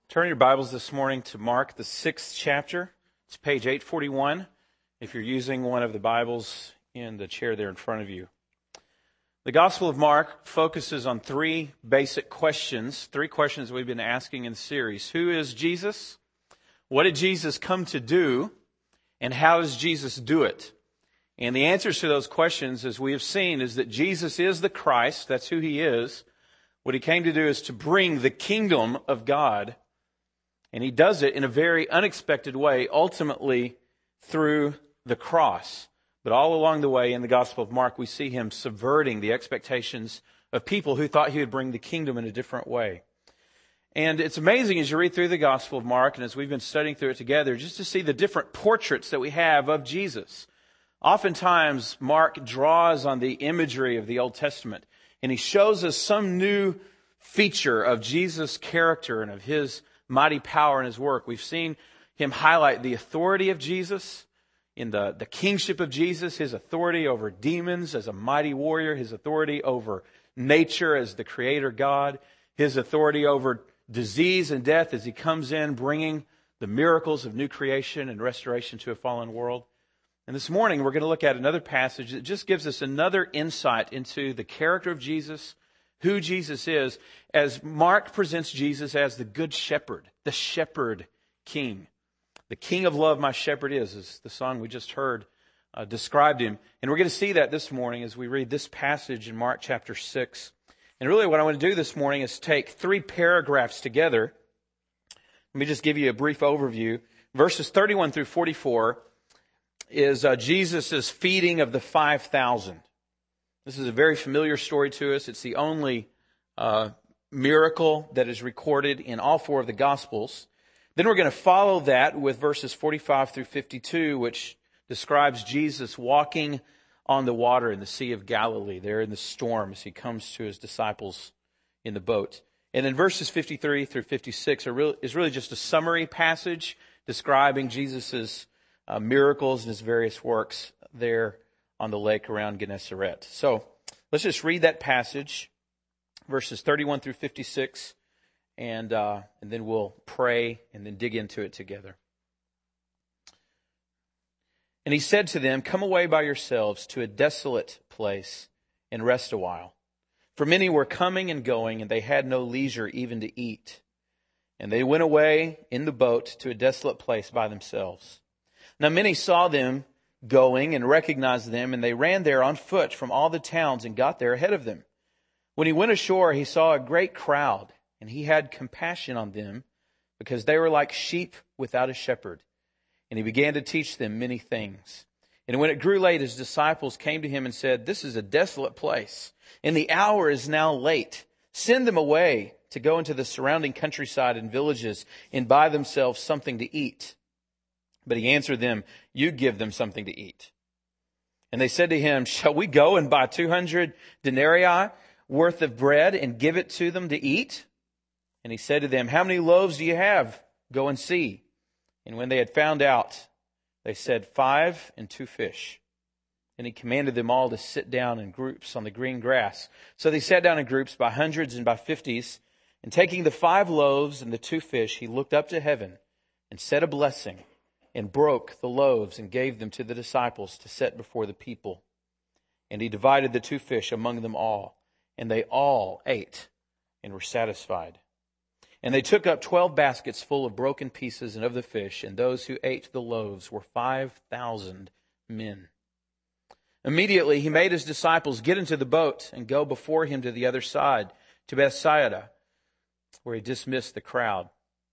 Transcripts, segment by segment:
Turn your Bibles this morning to Mark, the 6th chapter. It's page 841 if you're using one of the Bibles in the chair there in front of you. The Gospel of Mark focuses on three basic questions, three questions we've been asking in the series. Who is Jesus? What did Jesus come to do? And how does Jesus do it? And the answers to those questions, as we have seen, is that Jesus is the Christ. That's who He is. What He came to do is to bring the kingdom of God. And He does it in a very unexpected way, ultimately through the cross. But all along the way in the Gospel of Mark, we see Him subverting the expectations of people who thought He would bring the kingdom in a different way. And it's amazing as you read through the Gospel of Mark, and as we've been studying through it together, just to see the different portraits that we have of Jesus. Oftentimes, Mark draws on the imagery of the Old Testament, and he shows us some new feature of Jesus' character and of His mighty power in His work. We've seen Him highlight the authority of Jesus, in the kingship of Jesus, His authority over demons as a mighty warrior, His authority over nature as the Creator God, His authority over disease and death as He comes in bringing the miracles of new creation and restoration to a fallen world. And this morning we're going to look at another passage that just gives us another insight into the character of Jesus, who Jesus is, as Mark presents Jesus as the Good Shepherd, the Shepherd King. The King of love, my shepherd is, as the song we just heard described Him. And we're going to see that this morning as we read this passage in Mark chapter 6. And really what I want to do this morning is take three paragraphs together. Let me just give you a brief overview. Verses 31 through 44 is Jesus' feeding of the 5,000. This is a very familiar story to us. It's the only miracle that is recorded in all four of the Gospels. Then we're going to follow that with verses 45 through 52, which describes Jesus walking on the water in the Sea of Galilee, there in the storm as He comes to His disciples in the boat. And then verses 53 through 56 is really just a summary passage describing Jesus' miracles and His various works there on the lake around Gennesaret. So let's just read that passage, verses 31 through 56, and then we'll pray and then dig into it together. And He said to them, "Come away by yourselves to a desolate place and rest a while. For many were coming and going, and they had no leisure even to eat. And they went away in the boat to a desolate place by themselves. Now many saw them going and recognized them, and they ran there on foot from all the towns and got there ahead of them. When He went ashore, He saw a great crowd, and He had compassion on them, because they were like sheep without a shepherd. And He began to teach them many things. And when it grew late, His disciples came to Him and said, 'This is a desolate place, and the hour is now late. Send them away to go into the surrounding countryside and villages and buy themselves something to eat.' But He answered them, 'You give them something to eat.' And they said to Him, 'Shall we go and buy 200 denarii worth of bread and give it to them to eat?' And He said to them, 'How many loaves do you have? Go and see.' And when they had found out, they said, 5 and 2 fish. And He commanded them all to sit down in groups on the green grass. So they sat down in groups by hundreds and by 50s. And taking the 5 loaves and the 2 fish, He looked up to heaven and said a blessing, and broke the loaves and gave them to the disciples to set before the people. And He divided the 2 fish among them all, and they all ate and were satisfied. And they took up 12 baskets full of broken pieces and of the fish, and those who ate the loaves were 5,000 men. Immediately He made His disciples get into the boat and go before Him to the other side, to Bethsaida, where He dismissed the crowd.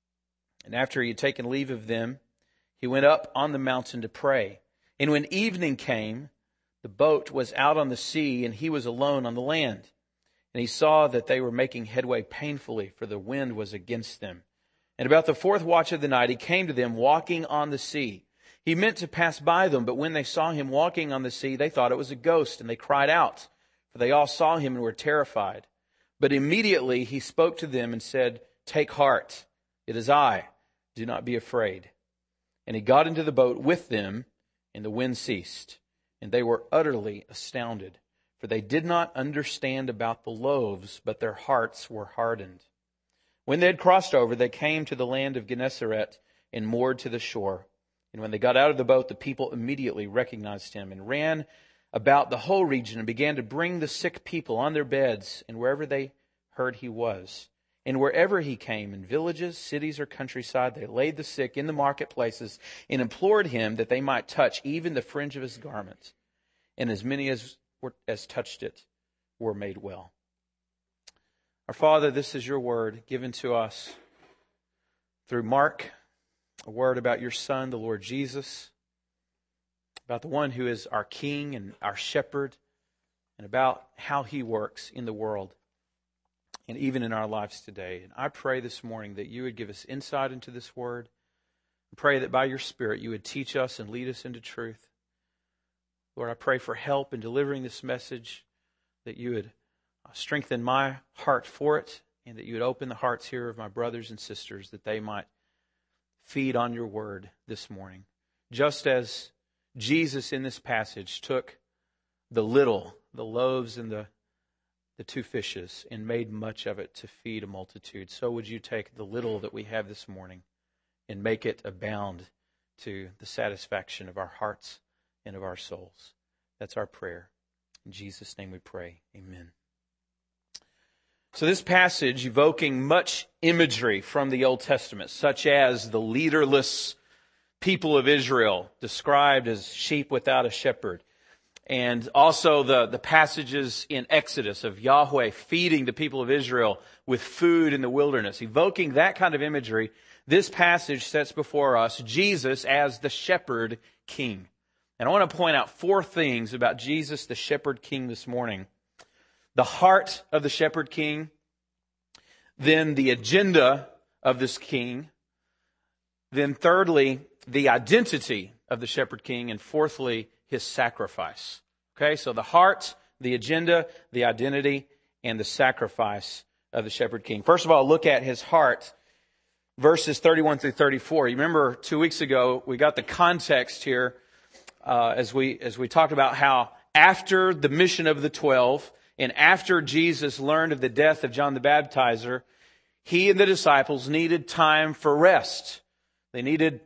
And after He had taken leave of them, He went up on the mountain to pray. And when evening came, the boat was out on the sea, and He was alone on the land. And He saw that they were making headway painfully, for the wind was against them. And about the 4th watch of the night, He came to them walking on the sea. He meant to pass by them, but when they saw Him walking on the sea, they thought it was a ghost, and they cried out, for they all saw Him and were terrified. But immediately He spoke to them and said, 'Take heart, it is I, do not be afraid.' And He got into the boat with them, and the wind ceased. And they were utterly astounded, for they did not understand about the loaves, but their hearts were hardened. When they had crossed over, they came to the land of Gennesaret and moored to the shore. And when they got out of the boat, the people immediately recognized him and ran about the whole region and began to bring the sick people on their beds and wherever they heard he was. And wherever he came, in villages, cities, or countryside, they laid the sick in the marketplaces and implored him that they might touch even the fringe of his garment. And as many as touched it were made well. Our Father, this is your word given to us through Mark, a word about your Son, the Lord Jesus, about the one who is our King and our shepherd, and about how he works in the world and even in our lives today. And I pray this morning that you would give us insight into this word. I pray that by your Spirit you would teach us and lead us into truth. Lord, I pray for help in delivering this message, that you would strengthen my heart for it, and that you would open the hearts here of my brothers and sisters, that they might feed on your word this morning. Just as Jesus in this passage took the loaves and the 2 fishes, and made much of it to feed a multitude, so would you take the little that we have this morning and make it abound to the satisfaction of our hearts and of our souls. That's our prayer. In Jesus' name we pray. Amen. So this passage, evoking much imagery from the Old Testament, such as the leaderless people of Israel, described as sheep without a shepherd, and also the passages in Exodus of Yahweh feeding the people of Israel with food in the wilderness, evoking that kind of imagery, this passage sets before us Jesus as the shepherd king. And I want to point out 4 things about Jesus, the shepherd king, this morning. The heart of the shepherd king, then the agenda of this king, then thirdly, the identity of the shepherd king, and fourthly, his sacrifice. Okay, so the heart, the agenda, the identity, and the sacrifice of the shepherd king. First of all, look at his heart, verses 31 through 34. You remember 2 weeks ago, we got the context here as we talked about how after the mission of the 12, and after Jesus learned of the death of John the Baptizer, he and the disciples needed time for rest. They needed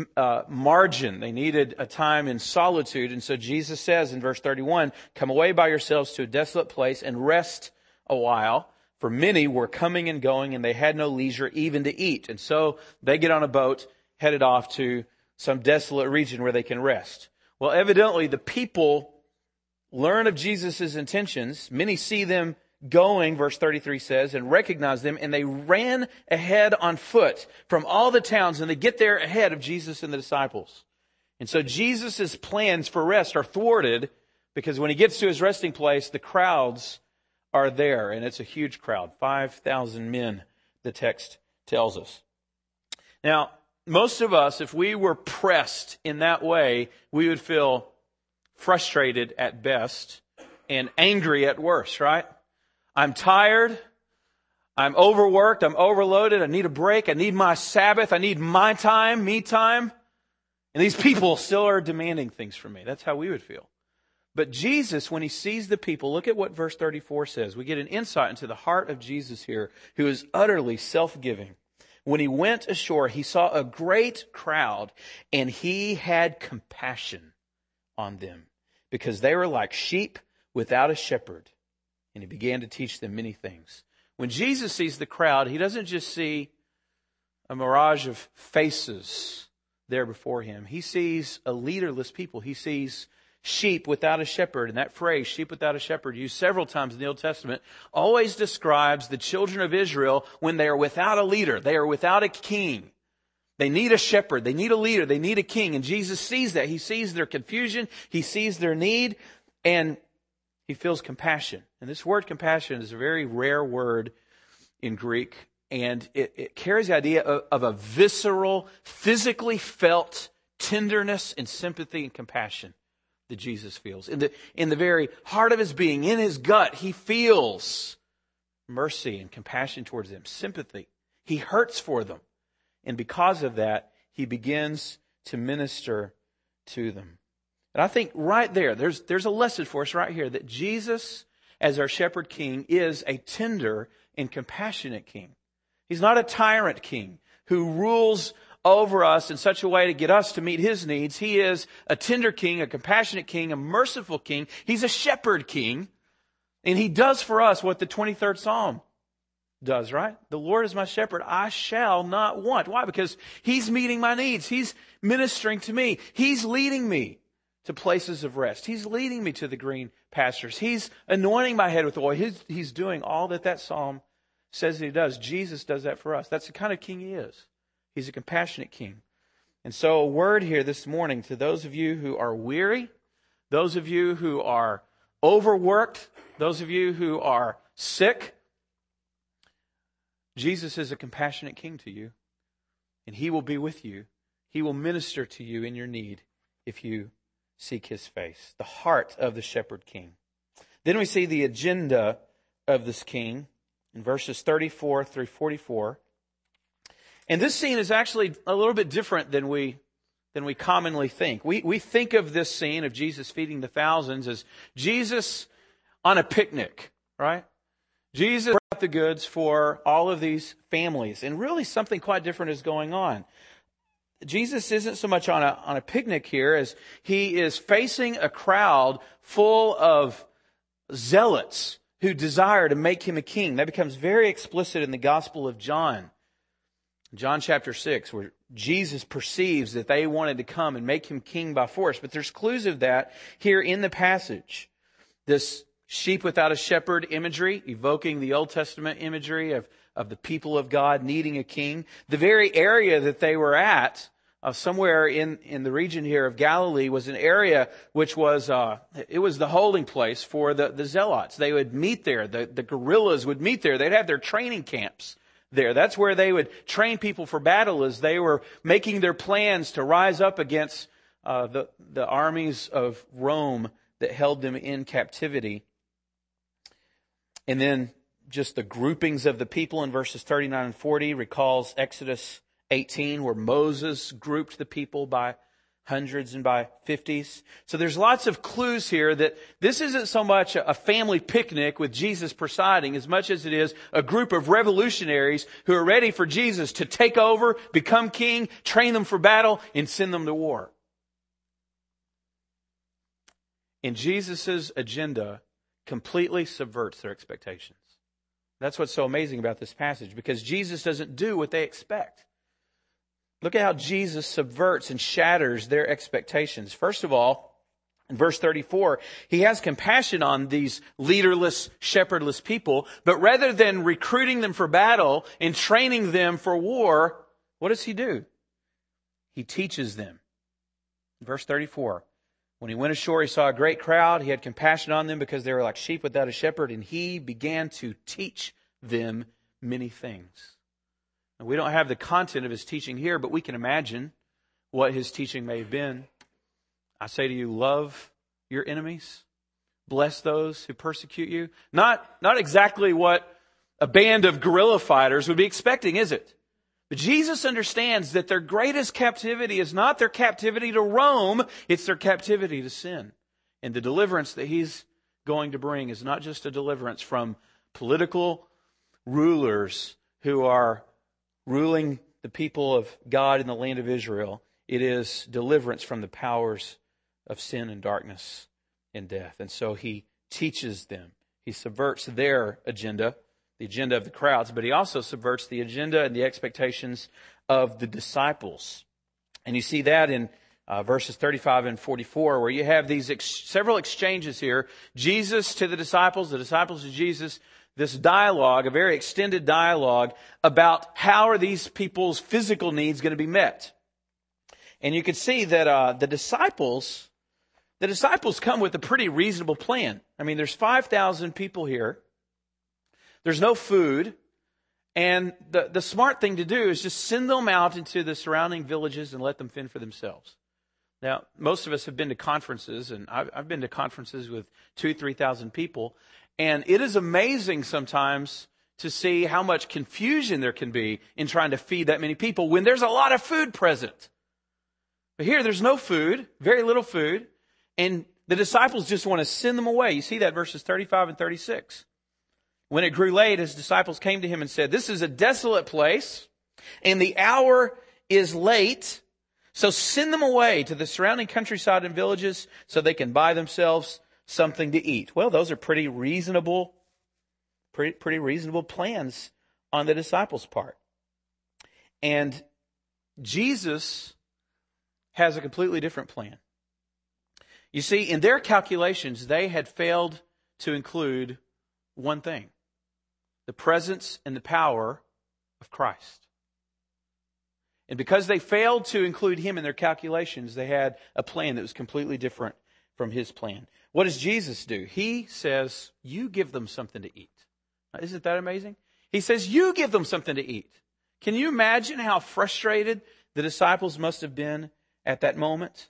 margin. They needed a time in solitude. And so Jesus says in verse 31, "Come away by yourselves to a desolate place and rest a while. For many were coming and going, and they had no leisure even to eat." And so they get on a boat, headed off to some desolate region where they can rest. Well, evidently the people learn of Jesus' intentions. Many see them going, verse 33 says, and recognize them, and they ran ahead on foot from all the towns, and they get there ahead of Jesus and the disciples. And so Jesus' plans for rest are thwarted because when he gets to his resting place, the crowds are there, and it's a huge crowd, 5,000 men, the text tells us. Now, most of us, if we were pressed in that way, we would feel frustrated at best and angry at worst, right? I'm tired. I'm overworked. I'm overloaded. I need a break. I need my Sabbath. I need my time, me time. And these people still are demanding things from me. That's how we would feel. But Jesus, when he sees the people, look at what verse 34 says. We get an insight into the heart of Jesus here, who is utterly self-giving. When he went ashore, he saw a great crowd, and he had compassion on them because they were like sheep without a shepherd. And he began to teach them many things. When Jesus sees the crowd, he doesn't just see a mirage of faces there before him. He sees a leaderless people. He sees sheep without a shepherd. And that phrase, sheep without a shepherd, used several times in the Old Testament, always describes the children of Israel when they are without a leader. They are without a king. They need a shepherd. They need a leader. They need a king. And Jesus sees that. He sees their confusion. He sees their need. And he feels compassion. And this word compassion is a very rare word in Greek. And it carries the idea of a visceral, physically felt tenderness and sympathy and compassion that Jesus feels. In the very heart of his being, in his gut, he feels mercy and compassion towards them, sympathy. He hurts for them. And because of that, he begins to minister to them. And I think right there, there's a lesson for us right here that Jesus, as our shepherd king, is a tender and compassionate king. He's not a tyrant king who rules over us in such a way to get us to meet his needs. He is a tender king, a compassionate king, a merciful king. He's a shepherd king. And he does for us what the 23rd Psalm does, right? The Lord is my shepherd. I shall not want. Why? Because he's meeting my needs. He's ministering to me. He's leading me to places of rest. He's leading me to the green pastures. He's anointing my head with oil. He's doing all that psalm says that he does. Jesus does that for us. That's the kind of king he is. He's a compassionate king. And so a word here this morning to those of you who are weary, those of you who are overworked, those of you who are sick. Jesus is a compassionate king to you, and he will be with you. He will minister to you in your need if you seek his face. The heart of the shepherd king. Then we see the agenda of this king in verses 34 through 44. And this scene is actually a little bit different than we commonly think. We think of this scene of Jesus feeding the thousands as Jesus on a picnic, right? Jesus brought the goods for all of these families. And really something quite different is going on. Jesus isn't so much on a picnic here as he is facing a crowd full of zealots who desire to make him a king. That becomes very explicit in the Gospel of John. John chapter 6, where Jesus perceives that they wanted to come and make him king by force. But there's clues of that here in the passage. This sheep without a shepherd imagery, evoking the Old Testament imagery of the people of God needing a king. The very area that they were at, somewhere in the region here of Galilee, was an area which was, it was the holding place for the zealots. They would meet there. The guerrillas would meet there. They'd have their training camps there. That's where they would train people for battle as they were making their plans to rise up against the armies of Rome that held them in captivity. And then just the groupings of the people in verses 39 and 40 recalls Exodus 18, where Moses grouped the people by hundreds and by 50s. So there's lots of clues here that this isn't so much a family picnic with Jesus presiding as much as it is a group of revolutionaries who are ready for Jesus to take over, become king, train them for battle, and send them to war. And Jesus' agenda completely subverts their expectations. That's what's so amazing about this passage, because Jesus doesn't do what they expect. Look at how Jesus subverts and shatters their expectations. First of all, in verse 34, he has compassion on these leaderless, shepherdless people, but rather than recruiting them for battle and training them for war, what does he do? He teaches them. Verse 34, when he went ashore, he saw a great crowd. He had compassion on them because they were like sheep without a shepherd, and he began to teach them many things. Now, we don't have the content of his teaching here, but we can imagine what his teaching may have been. I say to you, love your enemies. Bless those who persecute you. Not exactly what a band of guerrilla fighters would be expecting, is it? But Jesus understands that their greatest captivity is not their captivity to Rome, it's their captivity to sin. And the deliverance that he's going to bring is not just a deliverance from political rulers who are ruling the people of God in the land of Israel. It is deliverance from the powers of sin and darkness and death. And so he teaches them. He subverts their agenda, the agenda of the crowds, but he also subverts the agenda and the expectations of the disciples. And you see that in verses 35 and 44, where you have these several exchanges here. Jesus to the disciples to Jesus, this dialogue, a very extended dialogue about how are these people's physical needs going to be met. And you can see that the disciples come with a pretty reasonable plan. I mean, there's 5,000 people here. There's no food. And the smart thing to do is just send them out into the surrounding villages and let them fend for themselves. Now, most of us have been to conferences, and I've been to conferences with 2,000-3,000 people. And it is amazing sometimes to see how much confusion there can be in trying to feed that many people when there's a lot of food present. But here there's no food, very little food, and the disciples just want to send them away. You see that verses 35 and 36. When it grew late, his disciples came to him and said, "This is a desolate place, and the hour is late. So send them away to the surrounding countryside and villages so they can buy themselves something to eat." Well, those are pretty reasonable plans on the disciples' part. And Jesus has a completely different plan. You see, in their calculations, they had failed to include one thing: the presence and the power of Christ. And because they failed to include him in their calculations, they had a plan that was completely different from his plan. What does Jesus do? He says, "You give them something to eat." Now, isn't that amazing? He says, "You give them something to eat." Can you imagine how frustrated the disciples must have been at that moment?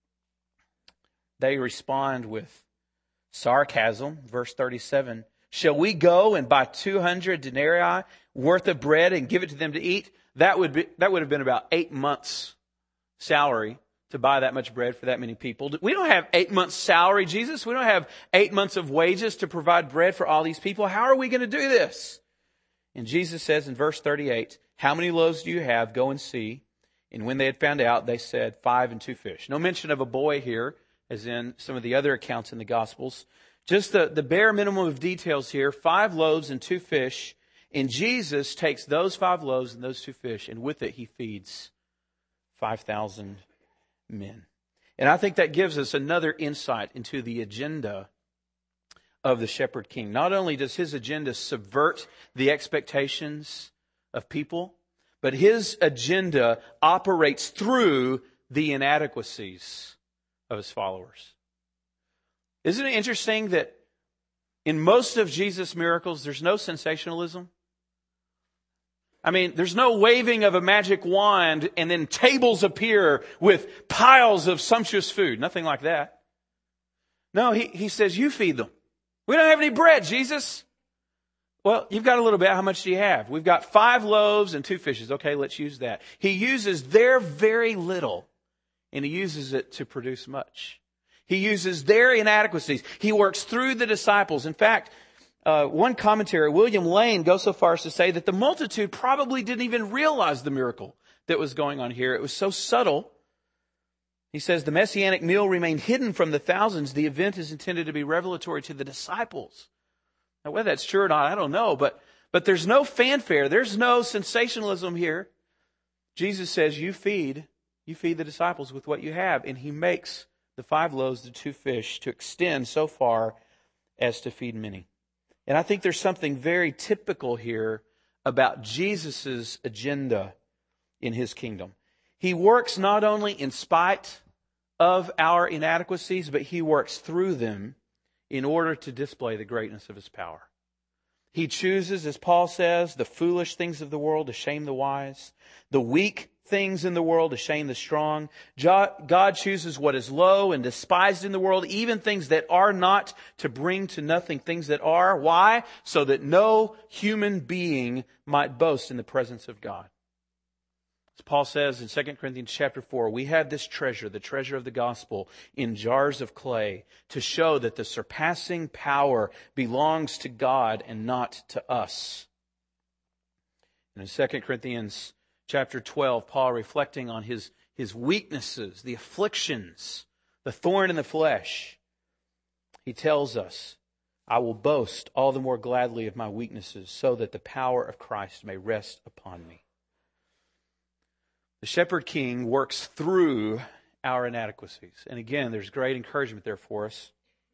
They respond with sarcasm. Verse 37, "Shall we go and buy 200 denarii worth of bread and give it to them to eat?" That would have been about 8 months' salary to buy that much bread for that many people. We don't have 8 months' salary, Jesus. We don't have 8 months of wages to provide bread for all these people. How are we going to do this? And Jesus says in verse 38, "How many loaves do you have? Go and see." And when they had found out, they said, 5 and 2 fish. No mention of a boy here, as in some of the other accounts in the Gospels. Just the bare minimum of details here: 5 loaves and 2 fish. And Jesus takes those 5 loaves and those 2 fish, and with it he feeds 5,000 men. And I think that gives us another insight into the agenda of the Shepherd King. Not only does his agenda subvert the expectations of people, but his agenda operates through the inadequacies of his followers. Isn't it interesting that in most of Jesus' miracles, there's no sensationalism? I mean, there's no waving of a magic wand and then tables appear with piles of sumptuous food. Nothing like that. No, he says, "You feed them." "We don't have any bread, Jesus." "Well, you've got a little bit. How much do you have?" "We've got 5 loaves and 2 fishes. Okay, let's use that." He uses their very little, and he uses it to produce much. He uses their inadequacies. He works through the disciples. In fact, one commentary, William Lane, goes so far as to say that the multitude probably didn't even realize the miracle that was going on here. It was so subtle. He says the messianic meal remained hidden from the thousands. The event is intended to be revelatory to the disciples. Now, whether that's true or not, I don't know. But there's no fanfare. There's no sensationalism here. Jesus says, you feed the disciples with what you have. And he makes the 5 loaves, the 2 fish, to extend so far as to feed many. And I think there's something very typical here about Jesus' agenda in his kingdom. He works not only in spite of our inadequacies, but he works through them in order to display the greatness of his power. He chooses, as Paul says, the foolish things of the world to shame the wise, the weak things in the world to shame the strong. God chooses what is low and despised in the world, even things that are not, to bring to nothing things that are. Why? So that no human being might boast in the presence of God. As Paul says in 2 Corinthians chapter 4, we have this treasure, the treasure of the gospel, in jars of clay to show that the surpassing power belongs to God and not to us. And in 2 Corinthians chapter 12, Paul, reflecting on his weaknesses, the afflictions, the thorn in the flesh, he tells us, I will boast all the more gladly of my weaknesses so that the power of Christ may rest upon me. The Shepherd King works through our inadequacies. And again, there's great encouragement there for us.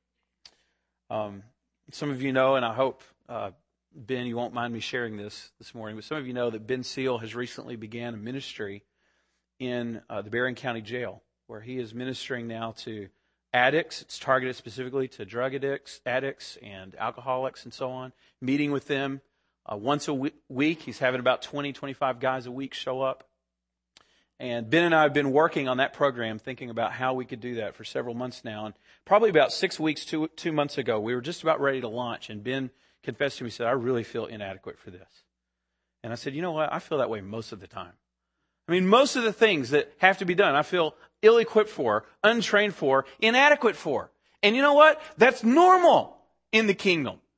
Some of you know, and I hope, Ben, you won't mind me sharing this morning, but some of you know that Ben Seal has recently began a ministry in the Berrien County Jail, where he is ministering now to addicts. It's targeted specifically to drug addicts and alcoholics and so on, meeting with them once a week. He's having about 20, 25 guys a week show up. And Ben and I have been working on that program, thinking about how we could do that for several months now. And probably about 6 weeks, 2 months ago, we were just about ready to launch. And Ben confessed to me, he said, I really feel inadequate for this. And I said, you know what? I feel that way most of the time. I mean, most of the things that have to be done, I feel ill-equipped for, untrained for, inadequate for. And you know what? That's normal in the kingdom.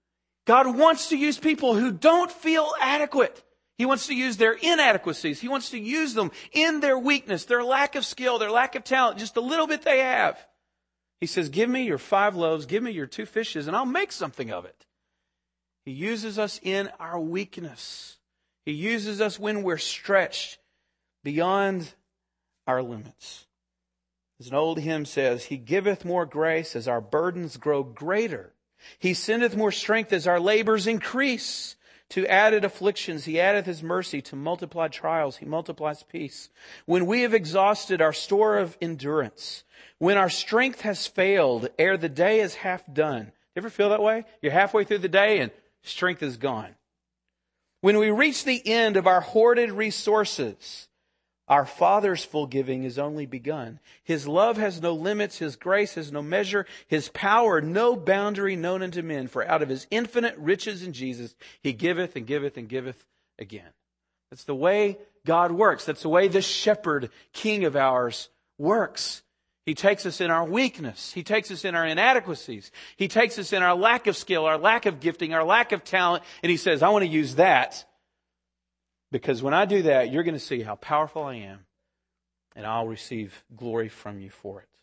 God wants to use people who don't feel adequate. He wants to use their inadequacies. He wants to use them in their weakness, their lack of skill, their lack of talent, just a little bit they have. He says, give me your 5 loaves, give me your 2 fishes, and I'll make something of it. He uses us in our weakness. He uses us when we're stretched beyond our limits. As an old hymn says, He giveth more grace as our burdens grow greater. He sendeth more strength as our labors increase. To added afflictions, He addeth His mercy. To multiplied trials, He multiplies peace. When we have exhausted our store of endurance, when our strength has failed, ere the day is half done. You ever feel that way? You're halfway through the day and strength is gone. When we reach the end of our hoarded resources, our Father's full giving is only begun. His love has no limits. His grace has no measure. His power no boundary known unto men. For out of His infinite riches in Jesus, He giveth and giveth and giveth again. That's the way God works. That's the way this shepherd king of ours works. He takes us in our weakness. He takes us in our inadequacies. He takes us in our lack of skill, our lack of gifting, our lack of talent. And He says, I want to use that. Because when I do that, you're going to see how powerful I am, and I'll receive glory from you for it.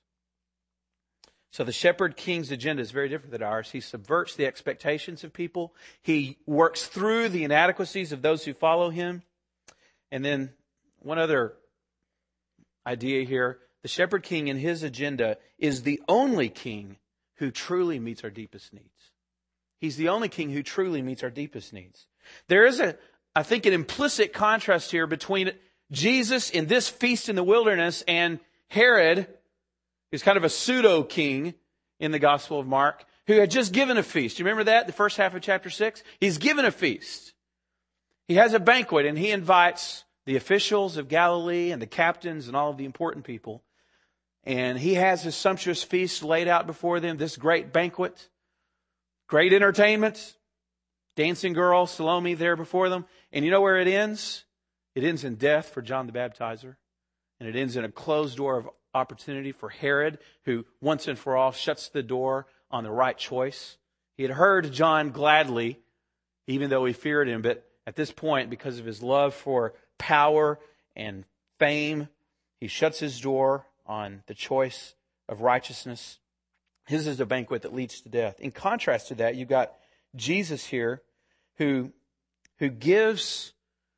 So the shepherd king's agenda is very different than ours. He subverts the expectations of people. He works through the inadequacies of those who follow him. And then one other idea here. The shepherd king in his agenda is the only king who truly meets our deepest needs. He's the only king who truly meets our deepest needs. There is I think an implicit contrast here between Jesus in this feast in the wilderness and Herod, who's kind of a pseudo-king in the Gospel of Mark, who had just given a feast. You remember that? The first half of chapter 6? He's given a feast. He has a banquet and he invites the officials of Galilee and the captains and all of the important people. And he has his sumptuous feast laid out before them, this great banquet, great entertainment. Dancing girl, Salome, there before them. And you know where it ends? It ends in death for John the Baptizer. And it ends in a closed door of opportunity for Herod, who once and for all shuts the door on the right choice. He had heard John gladly, even though he feared him. But at this point, because of his love for power and fame, he shuts his door on the choice of righteousness. His is a banquet that leads to death. In contrast to that, you've got Jesus here who gives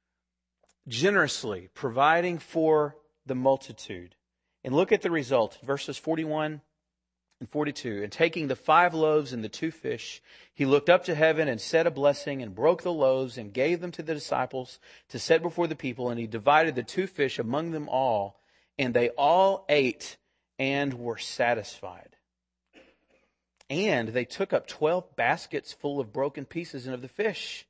generously, providing for the multitude. And look at the result, verses 41 and 42. And taking the 5 loaves and the 2 fish, he looked up to heaven and said a blessing and broke the loaves and gave them to the disciples to set before the people. And he divided the 2 fish among them all. And they all ate and were satisfied. And they took up 12 baskets full of broken pieces and of the fish.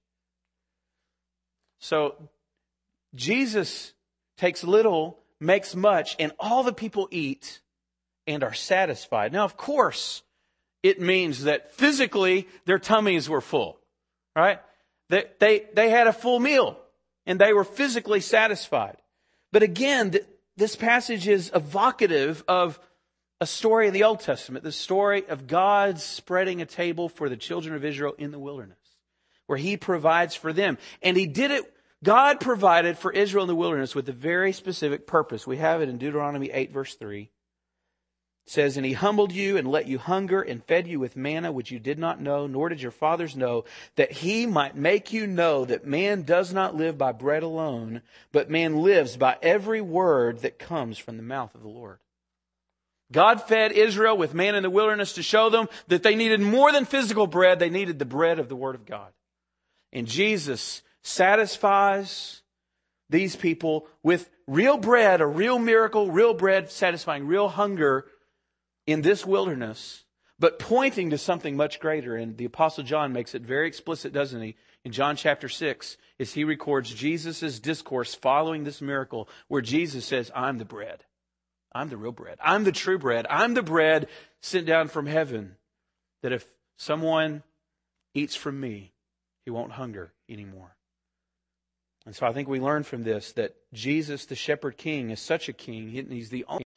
So Jesus takes little, makes much, and all the people eat and are satisfied. Now, of course, it means that physically their tummies were full, right? They had a full meal and they were physically satisfied. But again, this passage is evocative of a story in the Old Testament, the story of God spreading a table for the children of Israel in the wilderness, where He provides for them. And He did it, God provided for Israel in the wilderness with a very specific purpose. We have it in Deuteronomy 8, verse 3. It says, and He humbled you and let you hunger and fed you with manna, which you did not know, nor did your fathers know, that He might make you know that man does not live by bread alone, but man lives by every word that comes from the mouth of the Lord. God fed Israel with manna in the wilderness to show them that they needed more than physical bread. They needed the bread of the Word of God. And Jesus satisfies these people with real bread, a real miracle, real bread satisfying real hunger in this wilderness, but pointing to something much greater. And the Apostle John makes it very explicit, doesn't he? In John chapter 6, as he records Jesus' discourse following this miracle, where Jesus says, I'm the bread. I'm the real bread. I'm the true bread. I'm the bread sent down from heaven, that if someone eats from me, he won't hunger anymore. And so I think we learn from this that Jesus, the shepherd king, is such a king. He's the only.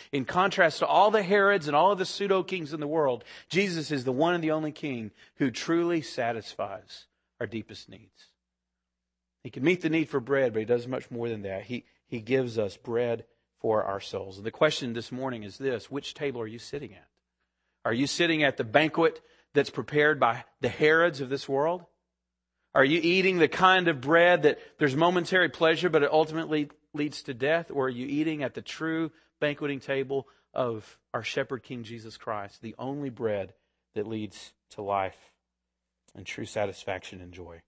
In contrast to all the Herods and all of the pseudo-kings in the world, Jesus is the one and the only king who truly satisfies our deepest needs. He can meet the need for bread, but he does much more than that. He gives us bread for our souls. And the question this morning is this: which table are you sitting at? Are you sitting at the banquet that's prepared by the Herods of this world? Are you eating the kind of bread that there's momentary pleasure, but it ultimately leads to death? Or are you eating at the true banqueting table of our Shepherd King Jesus Christ, the only bread that leads to life and true satisfaction and joy?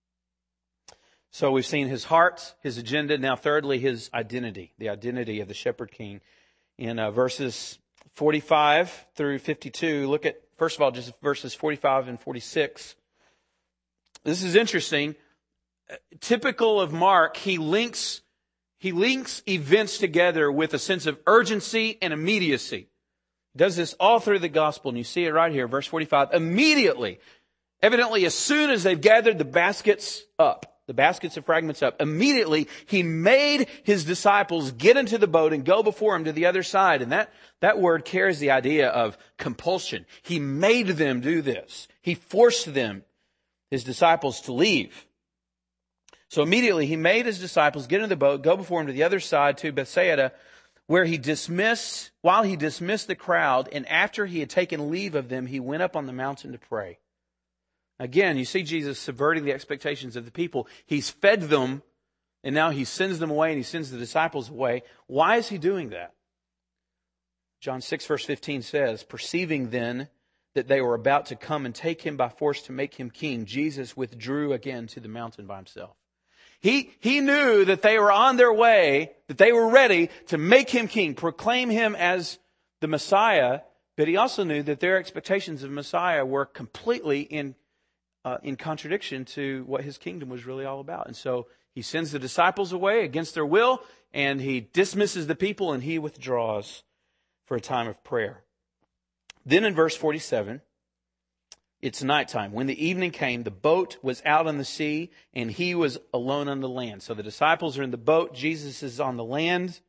So we've seen his heart, his agenda. Now thirdly, his identity, the identity of the Shepherd King. In verses 45 through 52, look at, first of all, just verses 45 and 46. This is interesting. Typical of Mark, he links events together with a sense of urgency and immediacy. He does this all through the gospel, and you see it right here, verse 45. Immediately, evidently as soon as they've gathered the baskets of fragments up, immediately he made his disciples get into the boat and go before him to the other side. And that word carries the idea of compulsion. He made them do this. He forced them, his disciples, to leave. So immediately he made his disciples get into the boat, go before him to the other side, to Bethsaida, while he dismissed the crowd, and after he had taken leave of them, he went up on the mountain to pray. Again, you see Jesus subverting the expectations of the people. He's fed them, and now he sends them away, and he sends the disciples away. Why is he doing that? John 6 verse 15 says, perceiving then that they were about to come and take him by force to make him king, Jesus withdrew again to the mountain by himself. He knew that they were on their way, that they were ready to make him king, proclaim him as the Messiah, but he also knew that their expectations of Messiah were completely in contradiction to what his kingdom was really all about. And so he sends the disciples away against their will, and he dismisses the people, and he withdraws for a time of prayer. Then in verse 47, it's nighttime. When the evening came, the boat was out on the sea, and he was alone on the land. So the disciples are in the boat. Jesus is on the land.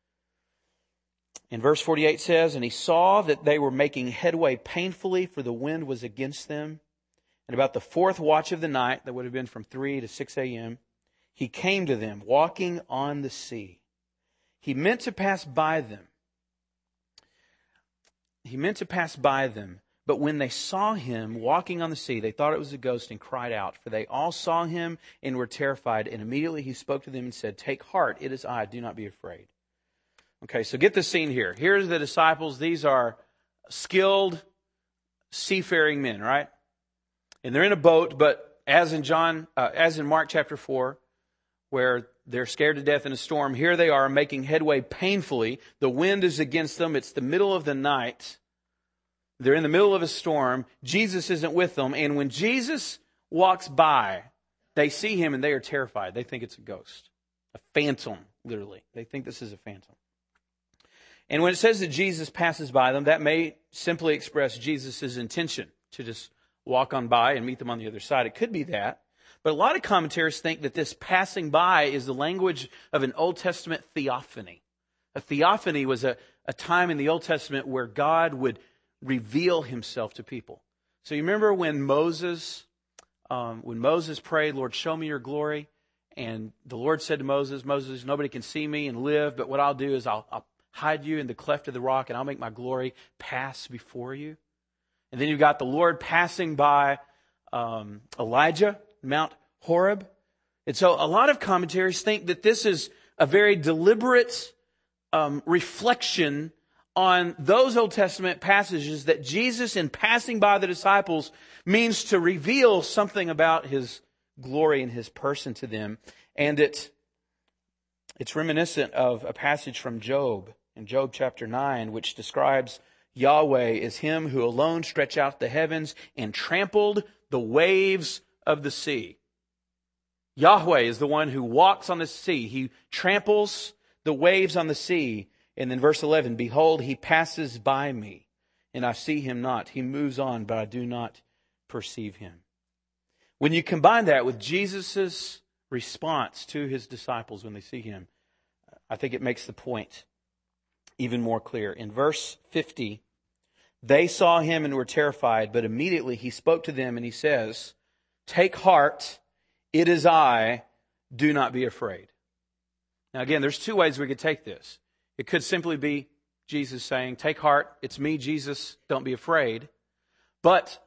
And verse 48 says, and he saw that they were making headway painfully, for the wind was against them. And about the fourth watch of the night, that would have been from 3 to 6 a.m., he came to them, walking on the sea. He meant to pass by them. But when they saw him walking on the sea, they thought it was a ghost and cried out. For they all saw him and were terrified. And immediately he spoke to them and said, take heart, it is I, do not be afraid. Okay, so get the scene here. Here's the disciples. These are skilled seafaring men, right? And they're in a boat, but as in Mark chapter 4, where they're scared to death in a storm, here they are making headway painfully. The wind is against them. It's the middle of the night. They're in the middle of a storm. Jesus isn't with them. And when Jesus walks by, they see him and they are terrified. They think it's a ghost, a phantom, literally. They think this is a phantom. And when it says that Jesus passes by them, that may simply express Jesus' intention to just walk on by and meet them on the other side. It could be that. But a lot of commentators think that this passing by is the language of an Old Testament theophany. A theophany was a time in the Old Testament where God would reveal himself to people. So you remember when Moses prayed, Lord, show me your glory. And the Lord said to Moses, nobody can see me and live, but what I'll do is I'll hide you in the cleft of the rock and I'll make my glory pass before you. And then you've got the Lord passing by Elijah, Mount Horeb. And so a lot of commentaries think that this is a very deliberate reflection on those Old Testament passages that Jesus, in passing by the disciples, means to reveal something about his glory and his person to them. And it's reminiscent of a passage from Job, in Job chapter 9, which describes Yahweh as him who alone stretched out the heavens and trampled the waves of the sea. Yahweh is the one who walks on the sea. He tramples the waves on the sea. And then verse 11, behold, he passes by me, and I see him not. He moves on, but I do not perceive him. When you combine that with Jesus' response to his disciples when they see him, I think it makes the point. even more clear. In verse 50, they saw him and were terrified, but immediately he spoke to them and he says, "Take heart, it is I, do not be afraid." Now again, there's two ways we could take this. It could simply be Jesus saying, "Take heart, it's me, Jesus, don't be afraid." But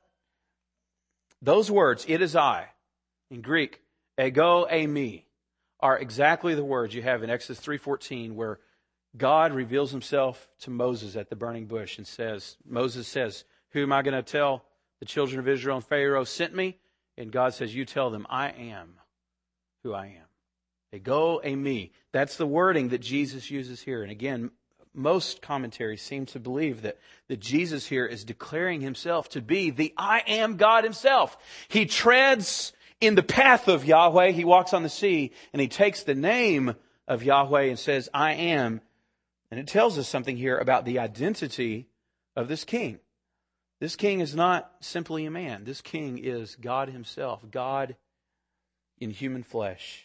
those words, "it is I," in Greek, ego eimi, are exactly the words you have in Exodus 3:14, where God reveals himself to Moses at the burning bush and Moses says, "Who am I going to tell the children of Israel?" And Pharaoh sent me. And God says, "You tell them, I am who I am." Ego eimi. That's the wording that Jesus uses here. And again, most commentaries seem to believe that Jesus here is declaring himself to be the I am God himself. He treads in the path of Yahweh. He walks on the sea and he takes the name of Yahweh and says, "I am." And it tells us something here about the identity of this king. This king is not simply a man. This king is God himself, God in human flesh.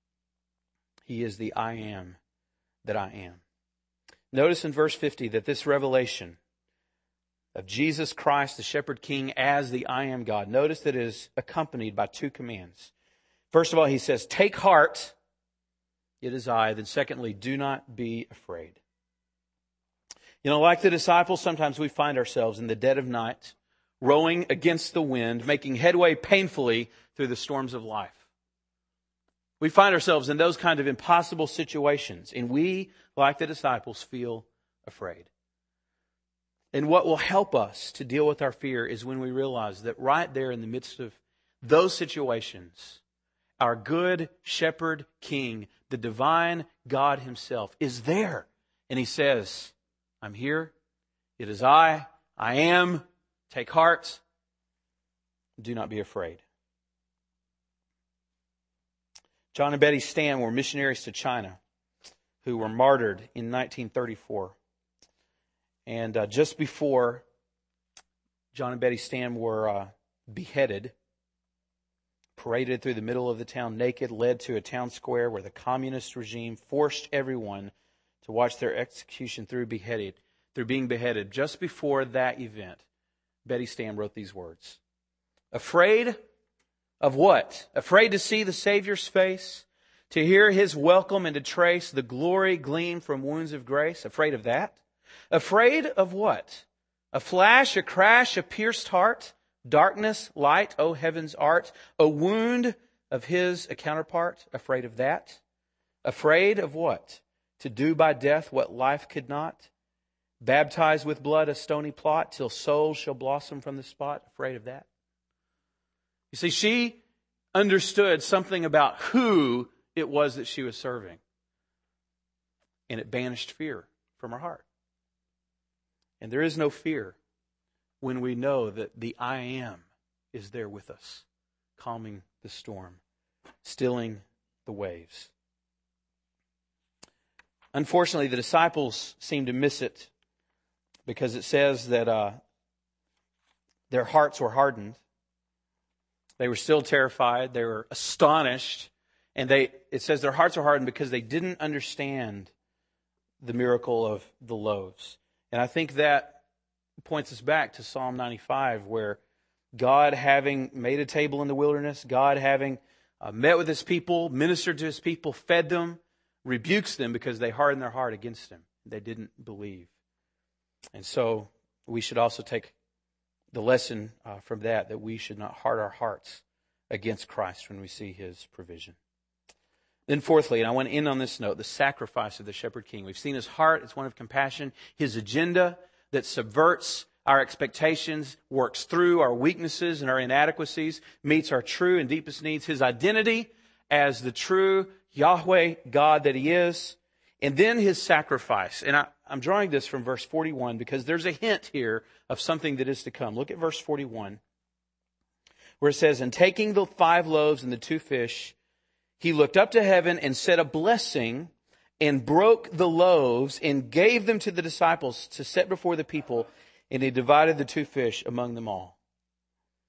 He is the I am that I am. Notice in verse 50 that this revelation of Jesus Christ, the shepherd king, as the I am God, notice that it is accompanied by two commands. First of all, he says, "Take heart, it is I." Then secondly, "Do not be afraid." You know, like the disciples, sometimes we find ourselves in the dead of night, rowing against the wind, making headway painfully through the storms of life. We find ourselves in those kind of impossible situations, and we, like the disciples, feel afraid. And what will help us to deal with our fear is when we realize that right there in the midst of those situations, our good shepherd king, the divine God himself, is there. And he says, "I'm here. It is I am. Take heart. Do not be afraid." John and Betty Stam were missionaries to China who were martyred in 1934. And just before John and Betty Stam were beheaded, paraded through the middle of the town naked, led to a town square where the communist regime forced everyone to watch their execution through being beheaded. Just before that event, Betty Stam wrote these words. Afraid of what? Afraid to see the Savior's face, to hear his welcome and to trace the glory gleam from wounds of grace. Afraid of that? Afraid of what? A flash, a crash, a pierced heart, darkness, light, O heaven's art, a wound of his a counterpart. Afraid of that? Afraid of what? To do by death what life could not? Baptize with blood a stony plot till souls shall blossom from the spot. Afraid of that? You see, she understood something about who it was that she was serving. And it banished fear from her heart. And there is no fear when we know that the I am is there with us, calming the storm, stilling the waves. Unfortunately, the disciples seem to miss it because it says that their hearts were hardened. They were still terrified. They were astonished. And it says their hearts were hardened because they didn't understand the miracle of the loaves. And I think that points us back to Psalm 95, where God having made a table in the wilderness, God having met with his people, ministered to his people, fed them, rebukes them because they hardened their heart against him. They didn't believe. And so we should also take the lesson from that we should not harden our hearts against Christ when we see his provision. Then fourthly, and I want to end on this note, the sacrifice of the shepherd king. We've seen his heart. It's one of compassion. His agenda that subverts our expectations, works through our weaknesses and our inadequacies, meets our true and deepest needs. His identity as the true Yahweh God that he is. And then his sacrifice. And I'm drawing this from verse 41 because there's a hint here of something that is to come. Look at verse 41 where it says, "And taking the 5 loaves and the 2 fish, he looked up to heaven and said a blessing and broke the loaves and gave them to the disciples to set before the people. And he divided the 2 fish among them all."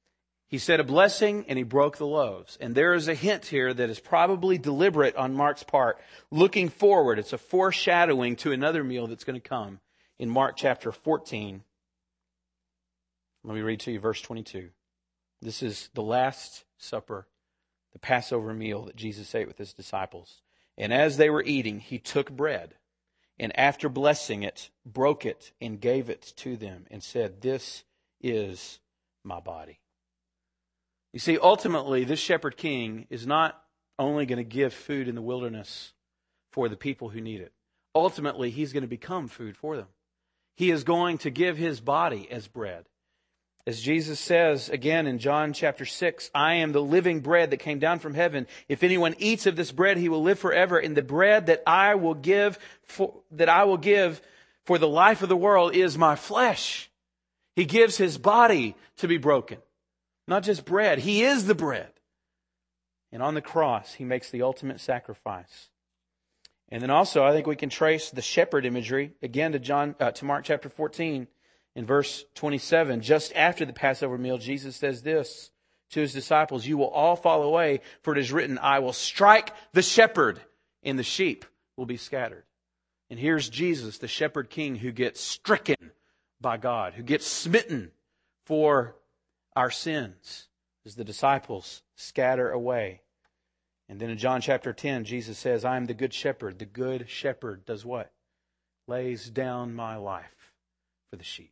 He said a blessing and he broke the loaves. And there is a hint here that is probably deliberate on Mark's part. Looking forward, it's a foreshadowing to another meal that's going to come in Mark chapter 14. Let me read to you verse 22. This is the Last Supper, the Passover meal that Jesus ate with his disciples. And as they were eating, he took bread, and after blessing it, broke it and gave it to them and said, "This is my body." You see, ultimately, this shepherd king is not only going to give food in the wilderness for the people who need it. Ultimately, he's going to become food for them. He is going to give his body as bread. As Jesus says again in John chapter 6, "I am the living bread that came down from heaven. If anyone eats of this bread, he will live forever. And the bread that I will give for the life of the world is my flesh." He gives his body to be broken. Not just bread. He is the bread. And on the cross, he makes the ultimate sacrifice. And then also, I think we can trace the shepherd imagery again to Mark chapter 14. In verse 27, just after the Passover meal, Jesus says this to his disciples, "You will all fall away, for it is written, I will strike the shepherd, and the sheep will be scattered." And here's Jesus, the shepherd king, who gets stricken by God, who gets smitten for our sins, as the disciples scatter away. And then in John chapter 10, Jesus says, "I am the good shepherd." The good shepherd does what? Lays down my life for the sheep.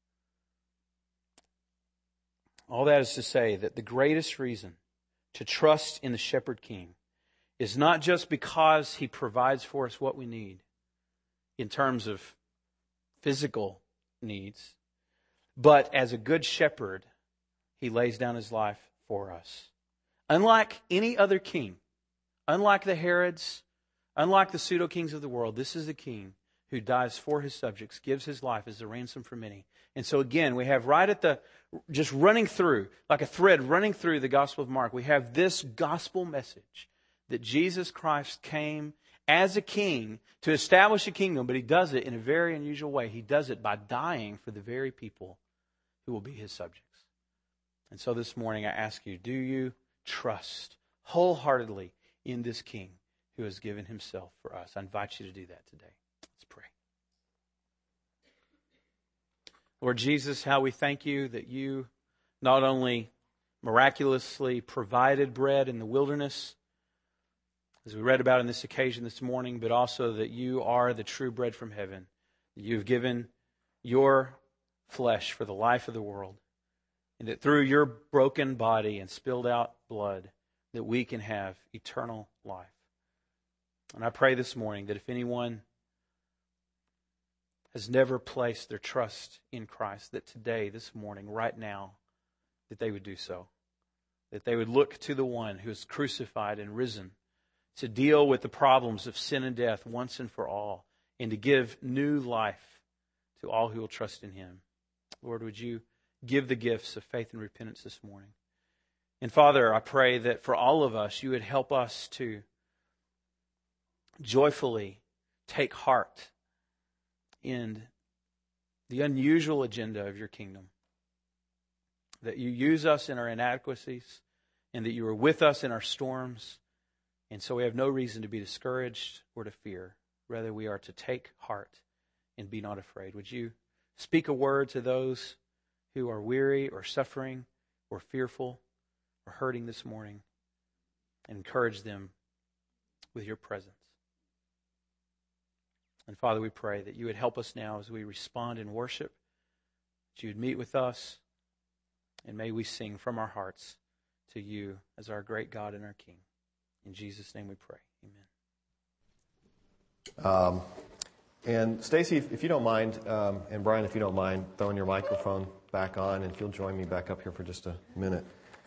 All that is to say that the greatest reason to trust in the shepherd king is not just because he provides for us what we need in terms of physical needs, but as a good shepherd, he lays down his life for us. Unlike any other king, unlike the Herods, unlike the pseudo-kings of the world, this is the king who dies for his subjects, gives his life as a ransom for many. And so again, we have just running through, like a thread running through the Gospel of Mark, we have this gospel message that Jesus Christ came as a king to establish a kingdom, but he does it in a very unusual way. He does it by dying for the very people who will be his subjects. And so this morning I ask you, do you trust wholeheartedly in this king who has given himself for us? I invite you to do that today. Let's pray. Lord Jesus, how we thank you that you not only miraculously provided bread in the wilderness, as we read about in this occasion this morning, but also that you are the true bread from heaven. You've given your flesh for the life of the world, and that through your broken body and spilled out blood, that we can have eternal life. And I pray this morning that if anyone has never placed their trust in Christ, that today, this morning, right now, that they would do so. That they would look to the one who is crucified and risen to deal with the problems of sin and death once and for all, and to give new life to all who will trust in him. Lord, would you give the gifts of faith and repentance this morning? And Father, I pray that for all of us, you would help us to joyfully take heart in the unusual agenda of your kingdom. That you use us in our inadequacies, and that you are with us in our storms. And so we have no reason to be discouraged or to fear. Rather, we are to take heart and be not afraid. Would you speak a word to those who are weary or suffering or fearful or hurting this morning, and encourage them with your presence? And Father, we pray that you would help us now as we respond in worship, that you would meet with us, and may we sing from our hearts to you as our great God and our King. In Jesus' name we pray. Amen. And Stacy, if you don't mind, and Brian, if you don't mind, throwing your microphone back on, and if you'll join me back up here for just a minute.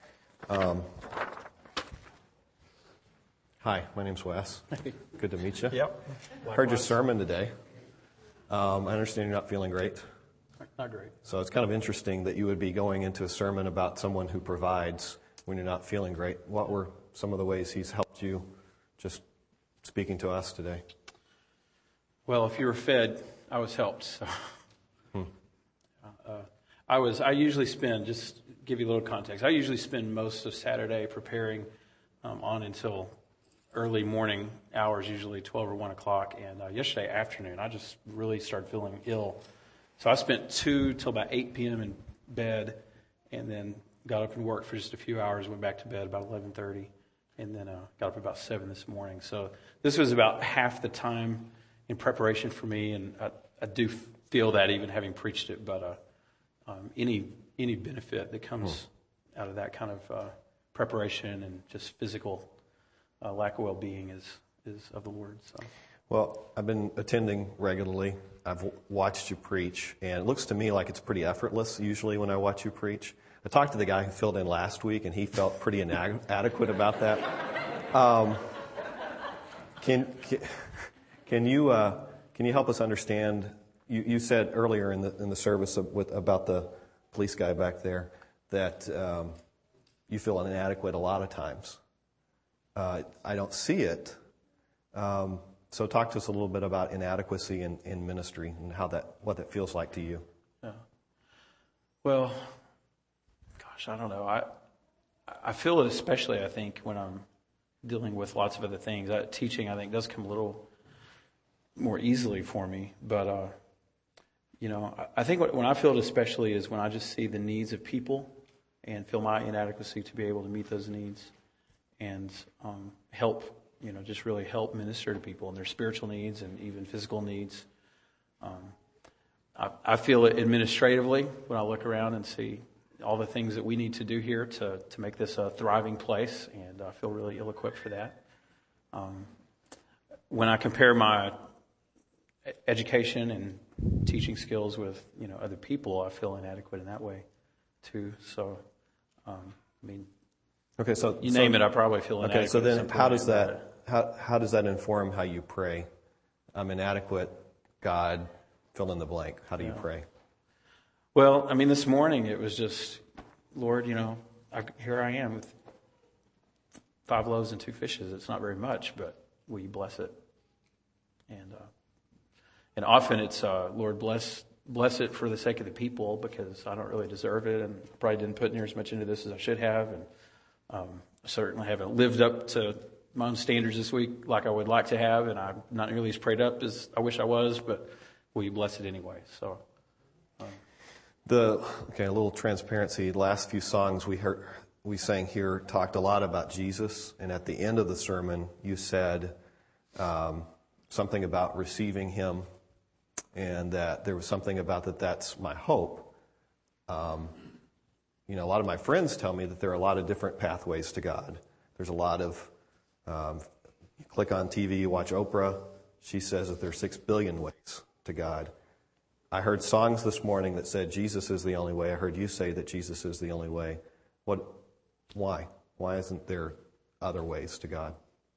Hi, my name's Wes. Good to meet you. Yep. Heard your sermon today. I understand you're not feeling great. Not great. So it's kind of interesting that you would be going into a sermon about someone who provides when you're not feeling great. What were some of the ways he's helped you, just speaking to us today? Well, if you were fed, I was helped. So. I usually spend, just give you a little context, I usually spend most of Saturday preparing on until early morning hours, usually 12 or 1 o'clock. And yesterday afternoon, I just really started feeling ill. So I spent 2 till about 8 p.m. in bed, and then got up and worked for just a few hours, went back to bed about 11:30, and then got up about 7 this morning. So this was about half the time in preparation for me, and I do feel that even having preached it, but any benefit that comes out of that kind of preparation and just physical lack of well-being is of the Lord. So. Well, I've been attending regularly. I've watched you preach, and it looks to me like it's pretty effortless usually when I watch you preach. I talked to the guy who filled in last week, and he felt pretty inadequate about that. Can you help us understand? You said earlier in the service about the police guy back there that you feel inadequate a lot of times. I don't see it. So talk to us a little bit about inadequacy in ministry and what that feels like to you. Yeah. Well, gosh, I don't know. I feel it especially, I think, when I'm dealing with lots of other things. Teaching, I think, does come a little more easily for me. But, I think when I feel it especially is when I just see the needs of people and feel my inadequacy to be able to meet those needs and help, just really help minister to people and their spiritual needs and even physical needs. I feel it administratively when I look around and see all the things that we need to do here to make this a thriving place, and I feel really ill-equipped for that. When I compare my education and teaching skills with, other people, I feel inadequate in that way too. So, okay, so you name it, I probably feel inadequate. Okay, so then how does that inform how you pray? I'm inadequate, God, fill in the blank. How do you pray? Well, this morning it was just, Lord, here I am with 5 loaves and 2 fishes. It's not very much, but will you bless it? And often it's, Lord, bless it for the sake of the people, because I don't really deserve it, and probably didn't put near as much into this as I should have, and I certainly haven't lived up to my own standards this week like I would like to have, and I'm not nearly as prayed up as I wish I was, but will you bless it anyway? So, a little transparency. The last few songs we sang here talked a lot about Jesus, and at the end of the sermon, you said something about receiving Him, and that there was something about that's my hope. A lot of my friends tell me that there are a lot of different pathways to God. There's a lot of, you click on TV, you watch Oprah, she says that there are 6 billion ways to God. I heard songs this morning that said Jesus is the only way. I heard you say that Jesus is the only way. Why? Why isn't there other ways to God?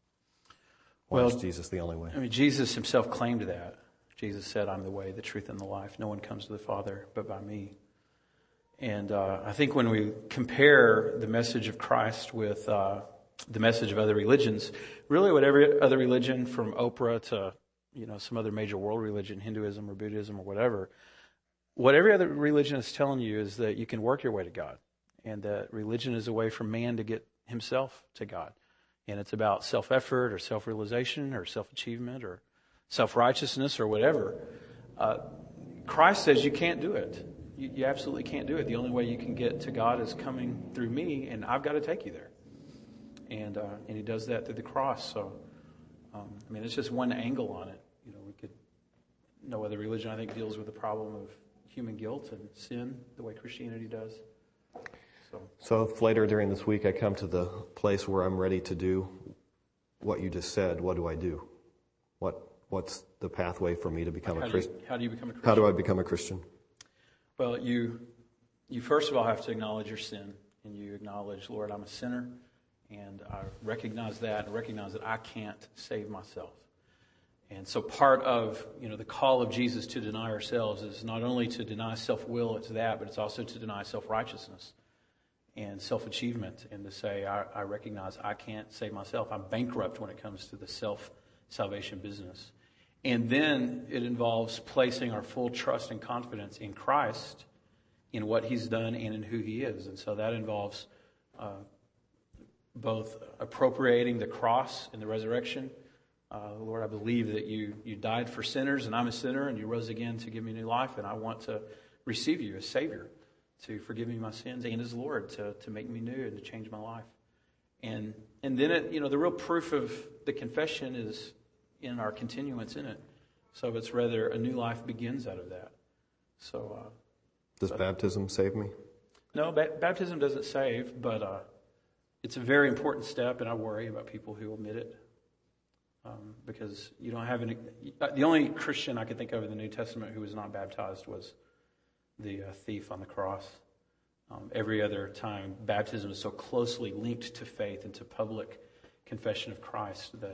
Why is Jesus the only way? Jesus Himself claimed that. Jesus said, I'm the way, the truth, and the life. No one comes to the Father but by me. And I think when we compare the message of Christ with the message of other religions, really what every other religion, from Oprah to some other major world religion, Hinduism or Buddhism or whatever, what every other religion is telling you is that you can work your way to God, and that religion is a way for man to get himself to God. And it's about self-effort or self-realization or self-achievement or self-righteousness or whatever. Christ says you can't do it. You absolutely can't do it. The only way you can get to God is coming through me, and I've got to take you there. And He does that through the cross. So, it's just one angle on it. No other religion, I think, deals with the problem of human guilt and sin the way Christianity does. So if later during this week I come to the place where I'm ready to do what you just said, what do I do? What's the pathway for me to become a Christian? How do you become a Christian? How do I become a Christian? Well, you first of all have to acknowledge your sin, and you acknowledge, Lord, I'm a sinner, and I recognize that, and recognize that I can't save myself. And so part of, the call of Jesus to deny ourselves is not only to deny self-will, it's that, but it's also to deny self-righteousness and self-achievement, and to say, I recognize I can't save myself. I'm bankrupt when it comes to the self-salvation business. And then it involves placing our full trust and confidence in Christ in what he's done and in who he is. And so that involves both appropriating the cross and the resurrection. Lord, I believe that you died for sinners, and I'm a sinner, and you rose again to give me new life, and I want to receive you as Savior, to forgive me my sins, and as Lord, to make me new and to change my life. And then the real proof of the confession is in our continuance in it. So it's rather a new life begins out of that. So does baptism save me? No, baptism doesn't save, but it's a very important step, and I worry about people who omit it. Because you don't have any. The only Christian I could think of in the New Testament who was not baptized was the thief on the cross. Every other time, baptism is so closely linked to faith and to public confession of Christ that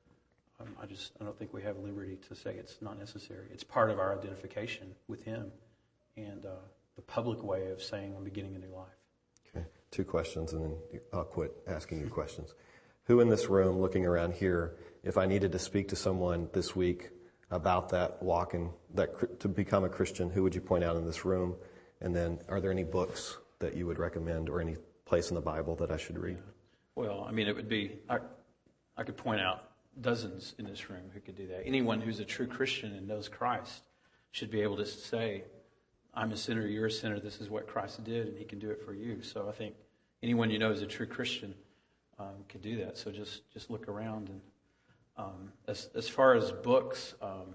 I don't think we have liberty to say it's not necessary. It's part of our identification with Him and the public way of saying I'm beginning a new life. Okay, 2 questions, and then I'll quit asking you questions. Who in this room, looking around here, if I needed to speak to someone this week about that walk and to become a Christian, who would you point out in this room? And then, are there any books that you would recommend or any place in the Bible that I should read? Well, I mean, it would be, I could point out dozens in this room who could do that. Anyone who's a true Christian and knows Christ should be able to say, I'm a sinner, you're a sinner, this is what Christ did, and He can do it for you. So I think anyone you know is a true Christian could do that. So just look around. And as far as books,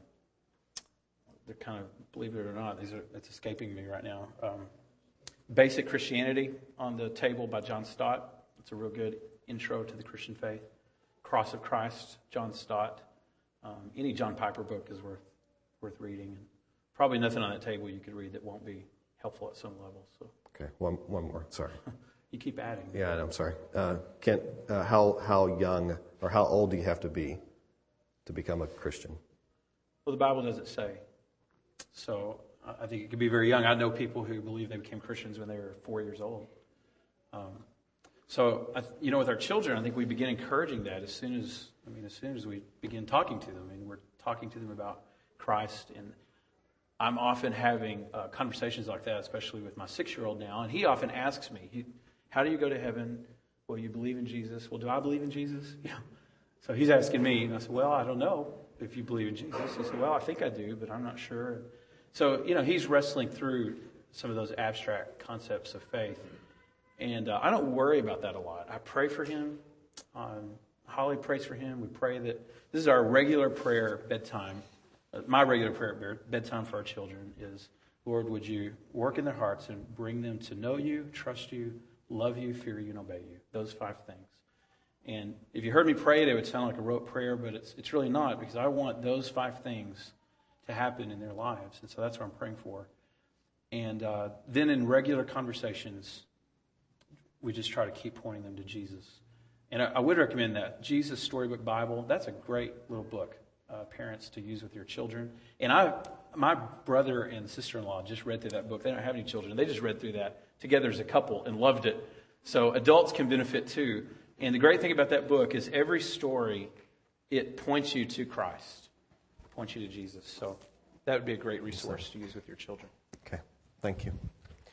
they're kind of, believe it or not, it's escaping me right now. Basic Christianity on the Table by John Stott. It's a real good intro to the Christian faith. Cross of Christ, John Stott. Any John Piper book is worth reading. And probably nothing on that table you could read that won't be helpful at some level. So. Okay, one more. Sorry. You keep adding. Yeah, I'm sorry. Kent, how young or how old do you have to be to become a Christian? Well, the Bible doesn't say. So I think it could be very young. I know people who believe they became Christians when they were 4 years old. With our children, I think we begin encouraging that as soon as we begin talking to them, and we're talking to them about Christ. And I'm often having conversations like that, especially with my 6-year-old now. And he often asks me, how do you go to heaven? Well, you believe in Jesus. Well, do I believe in Jesus? Yeah. So he's asking me, and I said, well, I don't know if you believe in Jesus. He said, well, I think I do, but I'm not sure. So, he's wrestling through some of those abstract concepts of faith. And I don't worry about that a lot. I pray for him. Holly prays for him. We pray that this is our regular prayer bedtime. My regular prayer bedtime for our children is, Lord, would you work in their hearts and bring them to know you, trust you, love you, fear you, and obey you. Those 5 things. And if you heard me pray, it would sound like a rote prayer, but it's really not, because I want those 5 things to happen in their lives. And so that's what I'm praying for. And then in regular conversations, we just try to keep pointing them to Jesus. And I would recommend that. Jesus Storybook Bible, that's a great little book, parents, to use with your children. And my brother and sister-in-law just read through that book. They don't have any children. They just read through that together as a couple and loved it. So adults can benefit too. And the great thing about that book is every story, it points you to Christ. It points you to Jesus. So that would be a great resource to use with your children. Okay. Thank you.